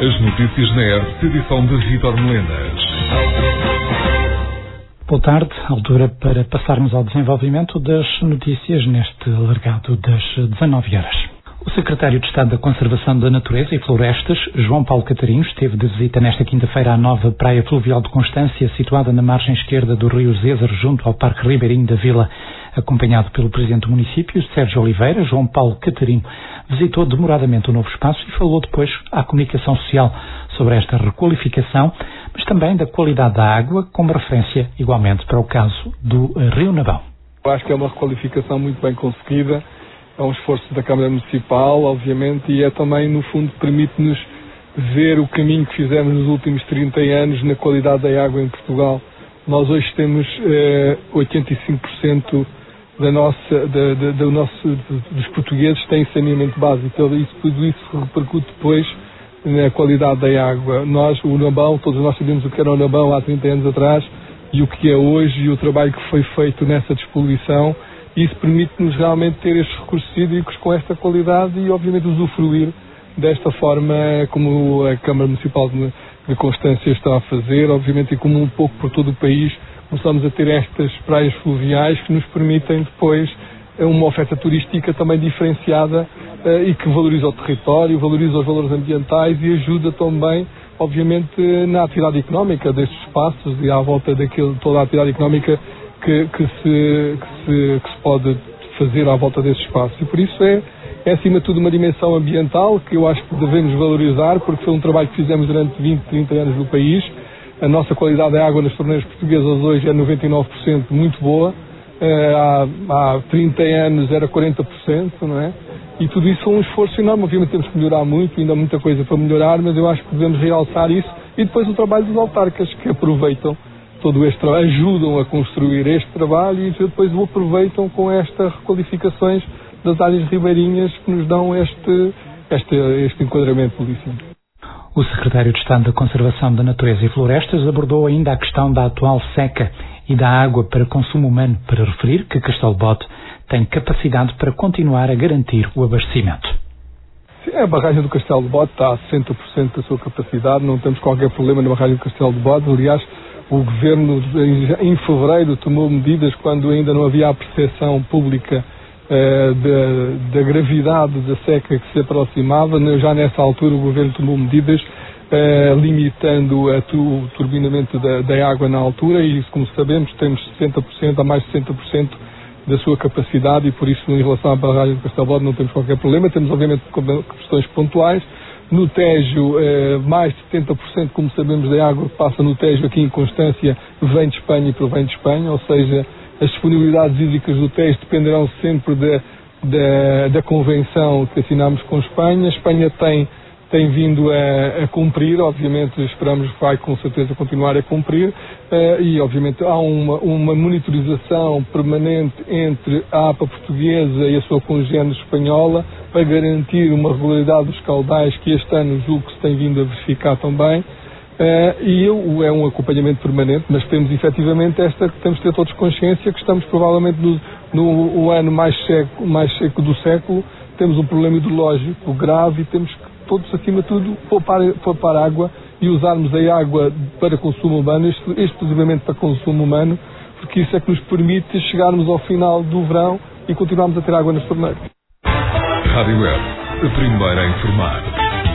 As notícias na ERT, edição de Vítor Melenas. Boa tarde, altura para passarmos ao desenvolvimento das notícias neste alargado das 19 horas. O secretário de Estado da Conservação da Natureza e Florestas, João Paulo Catarino, esteve de visita nesta quinta-feira à nova praia fluvial de Constância, situada na margem esquerda do rio Zezer, junto ao Parque Ribeirinho da Vila. Acompanhado pelo presidente do município, Sérgio Oliveira, João Paulo Catarino visitou demoradamente o novo espaço e falou depois à comunicação social sobre esta requalificação, mas também da qualidade da água, como referência igualmente para o caso do Rio Nabão. Eu acho que é uma requalificação muito bem conseguida, é um esforço da Câmara Municipal, obviamente, e é também, no fundo, permite-nos ver o caminho que fizemos nos últimos 30 anos na qualidade da água em Portugal. Nós hoje temos 85% dos portugueses têm saneamento básico, tudo isso repercute depois na qualidade da água. O Nabão, todos nós sabemos o que era o Nabão há 30 anos atrás e o que é hoje e o trabalho que foi feito nessa despoluição. Isso permite-nos realmente ter estes recursos hídricos com esta qualidade e, obviamente, usufruir desta forma como a Câmara Municipal de Constância está a fazer, obviamente, e como um pouco por todo o país começamos a ter estas praias fluviais que nos permitem depois uma oferta turística também diferenciada e que valoriza o território, valoriza os valores ambientais e ajuda também, obviamente, na atividade económica destes espaços e à volta toda a atividade económica que se pode fazer à volta desses espaços. E por isso é acima de tudo uma dimensão ambiental que eu acho que devemos valorizar, porque foi um trabalho que fizemos durante 20, 30 anos no país. A nossa qualidade da água nas torneiras portuguesas hoje é 99%, muito boa. Há 30 anos era 40%, não é? E tudo isso foi um esforço enorme. Obviamente temos que melhorar muito, ainda há muita coisa para melhorar, mas eu acho que devemos realçar isso. E depois o trabalho dos autarcas, que aproveitam todo este trabalho, ajudam a construir este trabalho e depois o aproveitam com estas requalificações das áreas ribeirinhas que nos dão este enquadramento político. O secretário de Estado da Conservação da Natureza e Florestas abordou ainda a questão da atual seca e da água para consumo humano, para referir que Castelo de Bode tem capacidade para continuar a garantir o abastecimento. Sim, a barragem do Castelo de Bode está a 60% da sua capacidade, não temos qualquer problema na barragem do Castelo de Bode. Aliás, o Governo em fevereiro tomou medidas quando ainda não havia a percepção pública da gravidade da seca que se aproximava. Já nessa altura o Governo tomou medidas limitando o turbinamento da água na altura e isso, como sabemos, temos 60%, a mais de 60% da sua capacidade e por isso em relação à barragem do Castelo de Bode não temos qualquer problema. Temos obviamente questões pontuais. No Tejo, mais de 70%, como sabemos, da água que passa no Tejo aqui em Constância vem de Espanha e provém de Espanha, ou seja, as disponibilidades hídricas do Tejo dependerão sempre da convenção que assinamos com Espanha. A Espanha tem vindo a cumprir, obviamente esperamos que vai com certeza continuar a cumprir e obviamente há uma monitorização permanente entre a APA portuguesa e a sua congênere espanhola para garantir uma regularidade dos caudais que este ano julgo que se tem vindo a verificar também. E é um acompanhamento permanente, mas temos efetivamente temos de ter todos consciência que estamos provavelmente no ano mais seco do século, temos um problema hidrológico grave e temos que todos, acima de tudo, poupar água e usarmos a água para consumo humano, exclusivamente para consumo humano, porque isso é que nos permite chegarmos ao final do verão e continuarmos a ter água nas torneiras. Rádio Web, a primeira a informar.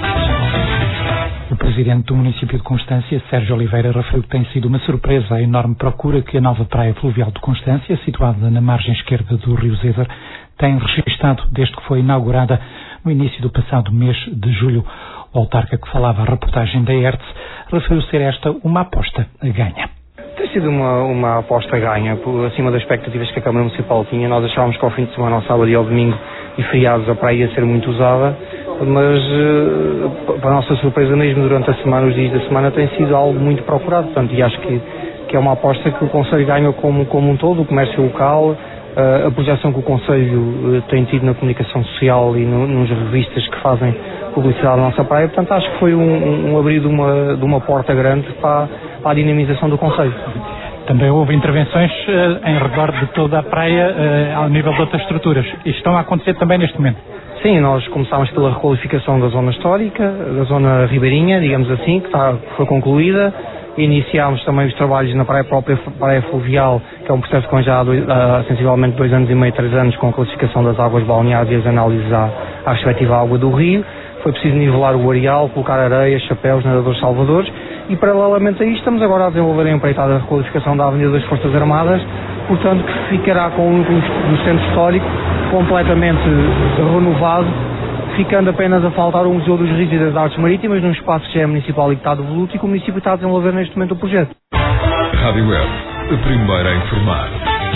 O presidente do município de Constância, Sérgio Oliveira, referiu que tem sido uma surpresa a enorme procura que a nova praia fluvial de Constância, situada na margem esquerda do rio Zezer, tem registrado desde que foi inaugurada no início do passado mês de julho. O autarca que falava a reportagem da ERT referiu ser esta uma aposta a ganha. Tem sido uma aposta a ganha, acima das expectativas que a Câmara Municipal tinha. Nós achávamos que ao fim de semana, ao sábado e ao domingo e feriados, a praia ia ser muito usada, mas para a nossa surpresa mesmo durante a semana, os dias da semana, tem sido algo muito procurado. Portanto, e acho que é uma aposta que o Conselho ganha como um todo, o comércio local, a projeção que o Conselho tem tido na comunicação social e nas revistas que fazem publicidade da nossa praia. Portanto, acho que foi um abrir de uma porta grande para a dinamização do Conselho. Também houve intervenções em redor de toda a praia ao nível de outras estruturas. E estão a acontecer também neste momento? Sim, nós começámos pela requalificação da zona histórica, da zona ribeirinha, digamos assim, que foi concluída. Iniciámos também os trabalhos na própria praia fluvial, que é um processo que já há sensivelmente 2 anos e meio, 3 anos, com a classificação das águas balneares e as análises à respectiva água do rio. Foi preciso nivelar o areal, colocar areias, chapéus, nadadores salvadores, e paralelamente a isto estamos agora a desenvolver a empreitada de requalificação da Avenida das Forças Armadas, portanto que ficará com o núcleo do centro histórico completamente renovado, ficando apenas a faltar o Museu dos Rios e das Artes Marítimas, num espaço que já é municipal e que está devoluto, e que o município está a desenvolver neste momento o projeto. Rádio Web, a primeira a informar.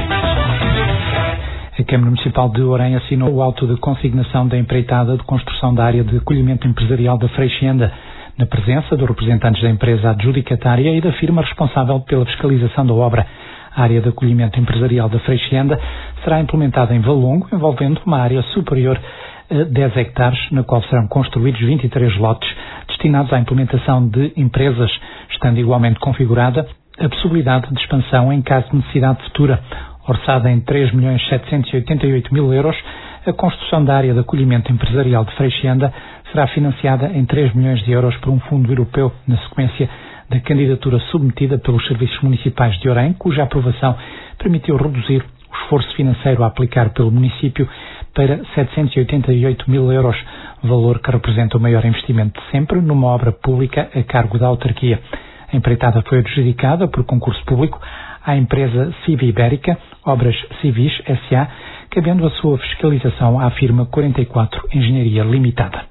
A Câmara Municipal de Orem assinou o auto de consignação da empreitada de construção da área de acolhimento empresarial da Freixenda, na presença dos representantes da empresa adjudicatária e da firma responsável pela fiscalização da obra. A área de acolhimento empresarial da Freixenda será implementada em Valongo, envolvendo uma área superior a 10 hectares, na qual serão construídos 23 lotes destinados à implementação de empresas, estando igualmente configurada a possibilidade de expansão em caso de necessidade futura. Orçada em 3.788.000 euros, a construção da área de acolhimento empresarial de Freixenda será financiada em 3 milhões de euros por um fundo europeu, na sequência da candidatura submetida pelos Serviços Municipais de Orem, cuja aprovação permitiu reduzir o esforço financeiro a aplicar pelo município para 788.000 euros, valor que representa o maior investimento de sempre numa obra pública a cargo da autarquia. A empreitada foi adjudicada por concurso público à empresa Civi Ibérica Obras Civis S.A., cabendo a sua fiscalização à firma 44 Engenharia Limitada.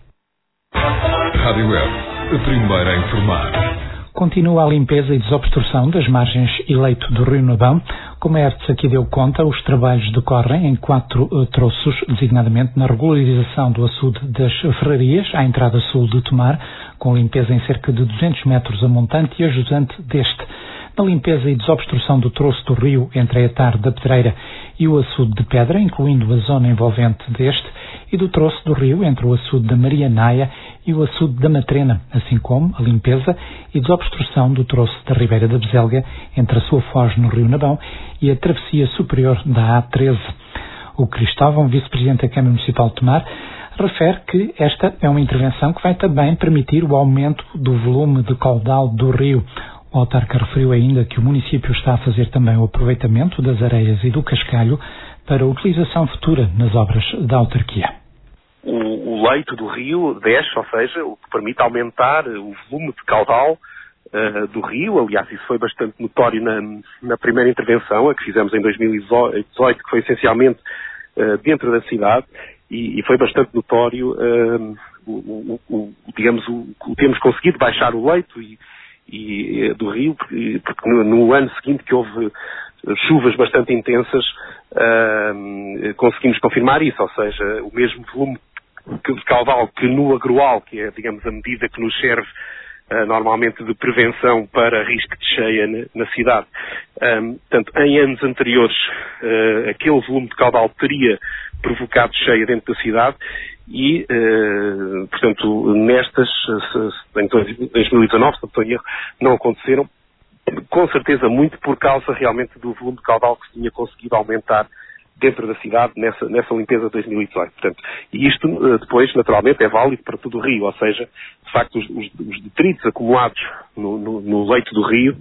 Rádio Web, a primeira a informar. Continua a limpeza e desobstrução das margens e leito do Rio Nabão. Como a ERTS aqui deu conta, os trabalhos decorrem em 4 troços, designadamente na regularização do açude das Ferrarias, à entrada sul de Tomar, com limpeza em cerca de 200 metros a montante e a jusante deste. Na limpeza e desobstrução do troço do rio entre a Etar da Pedreira e o açude de Pedra, incluindo a zona envolvente deste, e do troço do rio entre o açude da Maria Naia e o açude da Matrena, assim como a limpeza e desobstrução do troço da Ribeira da Bezelga entre a sua foz no Rio Nabão e a travessia superior da A13. O Cristóvão, vice-presidente da Câmara Municipal de Tomar, refere que esta é uma intervenção que vai também permitir o aumento do volume de caudal do rio. O autarca referiu ainda que o município está a fazer também o aproveitamento das areias e do cascalho para utilização futura nas obras da autarquia. O leito do rio desce, ou seja, o que permite aumentar o volume de caudal do rio. Aliás, isso foi bastante notório na primeira intervenção, a que fizemos em 2018, que foi essencialmente dentro da cidade, e foi bastante notório, digamos, o termos conseguido baixar o leito e do rio, porque no ano seguinte que houve chuvas bastante intensas, conseguimos confirmar isso, ou seja, o mesmo volume de caudal que no agroal, que é, digamos, a medida que nos serve normalmente de prevenção para risco de cheia na cidade. Portanto, em anos anteriores, aquele volume de caudal teria provocado cheia dentro da cidade e, portanto, nestas, em 2019, se não estou em erro, não aconteceram, com certeza muito por causa realmente do volume de caudal que se tinha conseguido aumentar dentro da cidade nessa limpeza de 2018. Portanto, e isto depois, naturalmente, é válido para todo o rio, ou seja, de facto, os detritos acumulados no leito do rio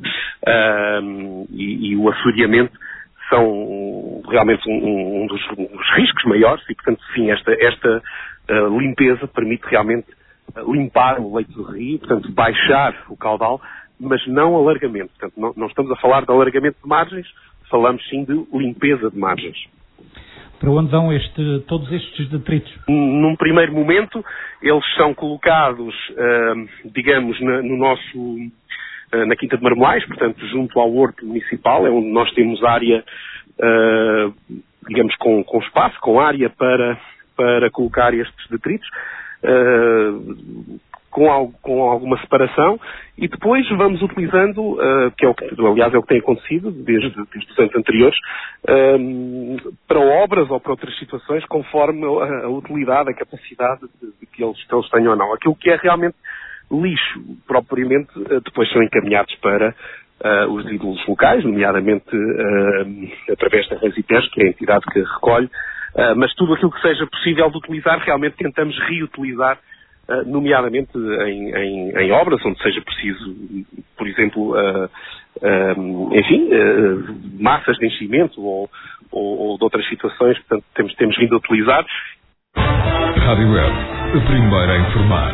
e o assoreamento são realmente um dos riscos maiores e, portanto, sim, esta limpeza permite realmente limpar o leito do rio, portanto, baixar o caudal, mas não alargamento. Portanto, não estamos a falar de alargamento de margens, falamos sim de limpeza de margens. Para onde vão todos estes detritos? Num primeiro momento, eles são colocados, digamos, na Quinta de Marmoais, portanto, junto ao Horto Municipal, é onde nós temos área, digamos, com espaço, com área para colocar estes detritos, com alguma separação, e depois vamos utilizando, que é o que, aliás, é o que tem acontecido desde os anos anteriores, para obras ou para outras situações, conforme a utilidade, a capacidade de que eles tenham ou não. Aquilo que é realmente lixo, propriamente, depois são encaminhados para os ídolos locais, nomeadamente através da Resipes, que é a entidade que recolhe, Mas tudo aquilo que seja possível de utilizar, realmente tentamos reutilizar, nomeadamente em obras onde seja preciso, por exemplo, massas de enchimento ou de outras situações. Portanto, temos vindo a utilizar. Rádio Web, a primeira a informar.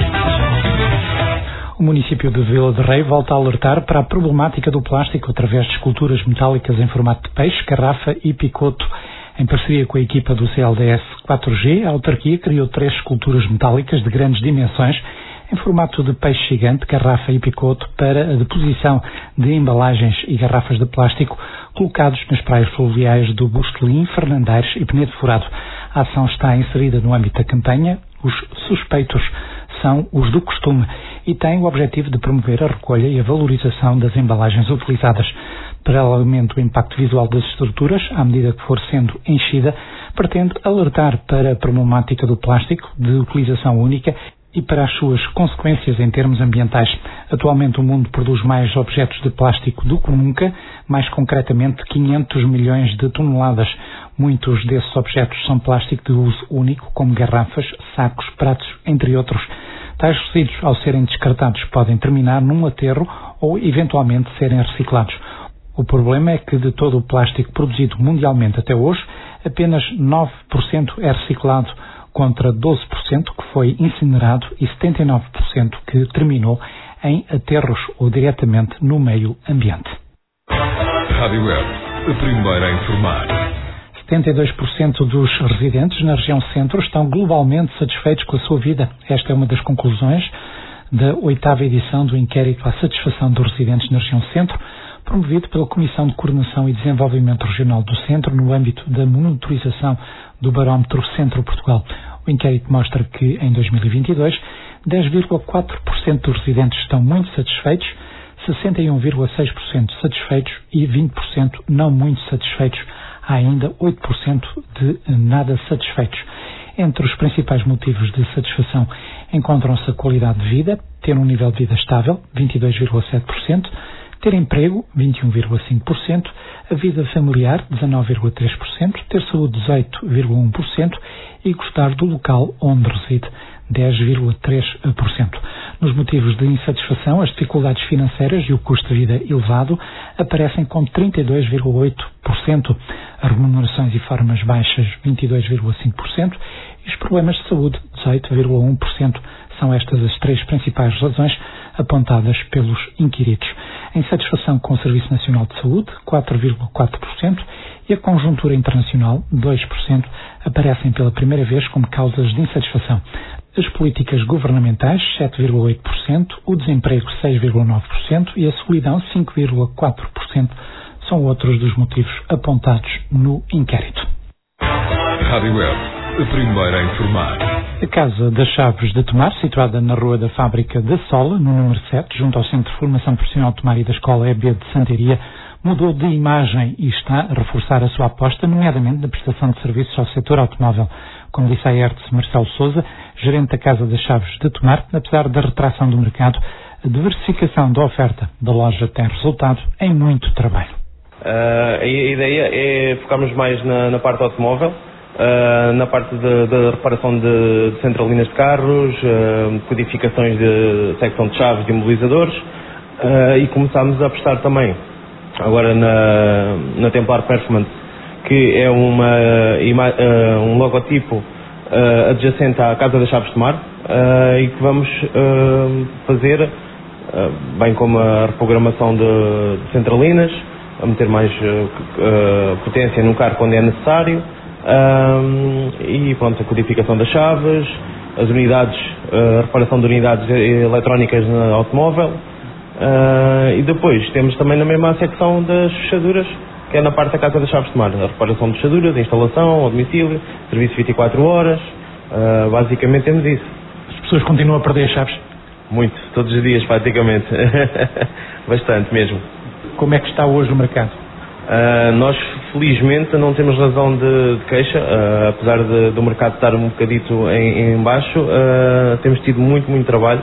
O município de Vila de Rei volta a alertar para a problemática do plástico através de esculturas metálicas em formato de peixe, garrafa e picoto. Em parceria com a equipa do CLDS 4G, a autarquia criou 3 esculturas metálicas de grandes dimensões em formato de peixe gigante, garrafa e picoto para a deposição de embalagens e garrafas de plástico colocados nas praias fluviais do Bustelim, Fernandaires e Penedo Furado. A ação está inserida no âmbito da campanha Os Suspeitos são os do costume e tem o objetivo de promover a recolha e a valorização das embalagens utilizadas. Paralelamente ao impacto visual das estruturas, à medida que for sendo enchida, pretende alertar para a problemática do plástico de utilização única e para as suas consequências em termos ambientais. Atualmente o mundo produz mais objetos de plástico do que nunca, mais concretamente 500 milhões de toneladas. Muitos desses objetos são plástico de uso único, como garrafas, sacos, pratos, entre outros. Tais resíduos, ao serem descartados, podem terminar num aterro ou, eventualmente, serem reciclados. O problema é que de todo o plástico produzido mundialmente até hoje, apenas 9% é reciclado, contra 12% que foi incinerado e 79% que terminou em aterros ou diretamente no meio ambiente. Rádio Web, a primeira a informar. 72% dos residentes na região centro estão globalmente satisfeitos com a sua vida. Esta é uma das conclusões da 8ª edição do inquérito à satisfação dos residentes na região centro, promovido pela Comissão de Coordenação e Desenvolvimento Regional do Centro no âmbito da monitorização do Barómetro Centro-Portugal. O inquérito mostra que, em 2022, 10,4% dos residentes estão muito satisfeitos, 61,6% satisfeitos e 20% não muito satisfeitos. Há ainda 8% de nada satisfeitos. Entre os principais motivos de satisfação encontram-se a qualidade de vida, ter um nível de vida estável, 22,7%, ter emprego, 21,5%, a vida familiar, 19,3%, ter saúde, 18,1% e gostar do local onde reside, 10,3%. Nos motivos de insatisfação, as dificuldades financeiras e o custo de vida elevado aparecem com 32,8%, as remunerações e formas baixas, 22,5% e os problemas de saúde, 18,1%. São estas as 3 principais razões apontadas pelos inquiridos. A insatisfação com o Serviço Nacional de Saúde, 4,4%, e a conjuntura internacional, 2%, aparecem pela primeira vez como causas de insatisfação. As políticas governamentais, 7,8%, o desemprego, 6,9% e a solidão, 5,4%, são outros dos motivos apontados no inquérito. Rádio Web, a primeira a informar. A Casa das Chaves de Tomar, situada na Rua da Fábrica da Sola, no número 7, junto ao Centro de Formação Profissional de Tomar e da Escola EB de Santaria, mudou de imagem e está a reforçar a sua aposta, nomeadamente na prestação de serviços ao setor automóvel. Como disse a ERTS Marcelo Sousa, gerente da Casa das Chaves de Tomar, apesar da retração do mercado, a diversificação da oferta da loja tem resultado em muito trabalho. A ideia é focarmos mais na parte automóvel, na parte de reparação de centralinas de carros, codificações de secção de chaves de imobilizadores, e começámos a apostar também agora na Templar Performance, que é um logotipo adjacente à Casa das Chaves de Tomar, e que vamos fazer, bem como a reprogramação de centralinas, a meter mais potência no carro quando é necessário, e pronto, a codificação das chaves, as unidades, a reparação de unidades eletrónicas no automóvel, e depois temos também na mesma secção das fechaduras, que é na parte da Casa das Chaves de Tomar, a reparação de fechaduras, a instalação ao domicílio, serviço 24 horas, basicamente temos isso. As pessoas continuam a perder as chaves? Muito, todos os dias praticamente, bastante mesmo. Como é que está hoje o mercado? Nós felizmente não temos razão de queixa, apesar do mercado estar um bocadito em baixo, temos tido muito trabalho.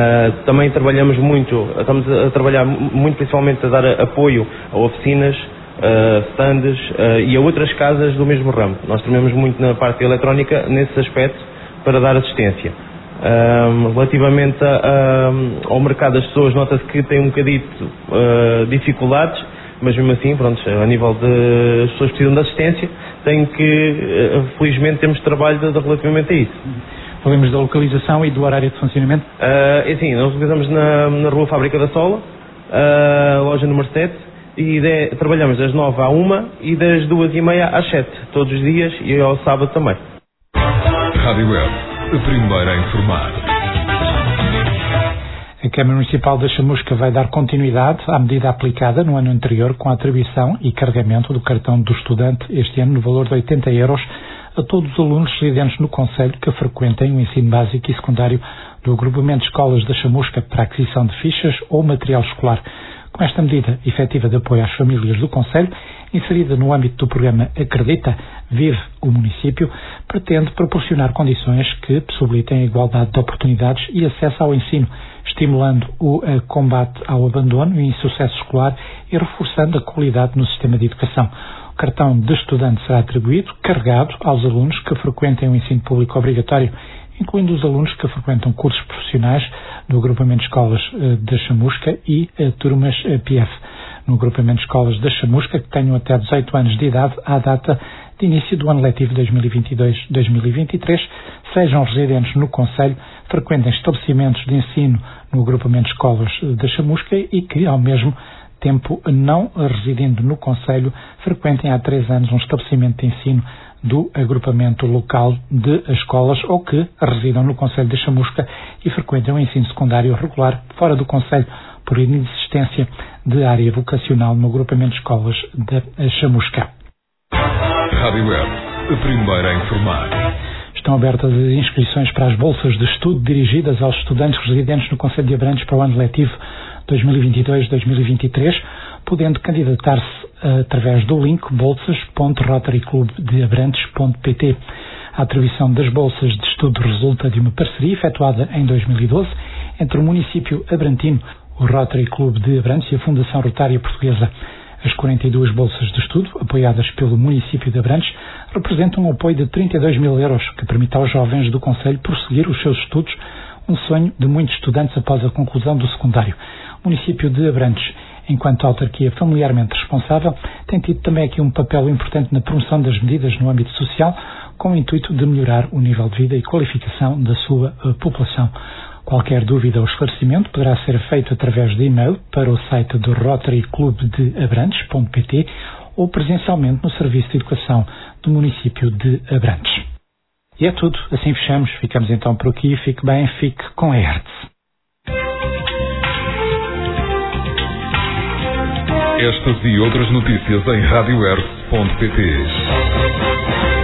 Também trabalhamos muito, estamos a trabalhar muito principalmente a dar apoio a oficinas, stands e a outras casas do mesmo ramo. Nós treinamos muito na parte eletrónica nesse aspecto para dar assistência. Relativamente ao mercado, as pessoas nota-se que têm um bocadito dificuldades, mas mesmo assim, pronto, a nível de as pessoas que precisam de assistência, felizmente temos trabalho relativamente a isso. Falamos da localização e do horário de funcionamento? É assim, nós localizamos na Rua Fábrica da Sola, loja número 7, e trabalhamos das 9 à 1 e das 2h30 às 7, todos os dias, e ao sábado também. Rádio Web, a primeira a informar. A Câmara Municipal da Chamusca vai dar continuidade à medida aplicada no ano anterior com a atribuição e carregamento do cartão do estudante, este ano no valor de 80 euros, a todos os alunos residentes no concelho que frequentem o ensino básico e secundário do agrupamento de escolas da Chamusca para aquisição de fichas ou material escolar. Com esta medida efetiva de apoio às famílias do concelho, inserida no âmbito do programa Acredita, Vive o Município, pretende proporcionar condições que possibilitem a igualdade de oportunidades e acesso ao ensino, estimulando o combate ao abandono e insucesso escolar e reforçando a qualidade no sistema de educação. O cartão de estudante será atribuído, carregado, aos alunos que frequentem o ensino público obrigatório, incluindo os alunos que frequentam cursos profissionais no agrupamento de escolas da Chamusca e turmas PF. No agrupamento de escolas da Chamusca, que tenham até 18 anos de idade à data de início do ano letivo 2022-2023, sejam residentes no concelho, frequentem estabelecimentos de ensino no agrupamento de escolas da Chamusca e que, ao mesmo tempo, não residindo no concelho, frequentem há 3 anos um estabelecimento de ensino do agrupamento local de escolas ou que residam no concelho da Chamusca e frequentem o ensino secundário regular fora do concelho por inexistência de área vocacional no agrupamento de escolas da Chamusca. Rádio Web, a primeira a informar. Estão abertas as inscrições para as bolsas de estudo dirigidas aos estudantes residentes no concelho de Abrantes para o ano letivo 2022-2023, podendo candidatar-se através do link bolsas.rotaryclubdeabrantes.pt. A atribuição das bolsas de estudo resulta de uma parceria efetuada em 2012 entre o município abrantino, o Rotary Clube de Abrantes e a Fundação Rotária Portuguesa. As 42 bolsas de estudo, apoiadas pelo município de Abrantes, representam um apoio de 32 mil euros, que permite aos jovens do concelho prosseguir os seus estudos, um sonho de muitos estudantes após a conclusão do secundário. O município de Abrantes, enquanto autarquia familiarmente responsável, tem tido também aqui um papel importante na promoção das medidas no âmbito social, com o intuito de melhorar o nível de vida e qualificação da sua população. Qualquer dúvida ou esclarecimento poderá ser feito através de e-mail para o site do rotaryclubdeabrantes.pt ou presencialmente no Serviço de Educação do município de Abrantes. E é tudo, assim fechamos. Ficamos então por aqui. Fique bem, fique com a Hertz. Estas e outras notícias em radiohertz.pt.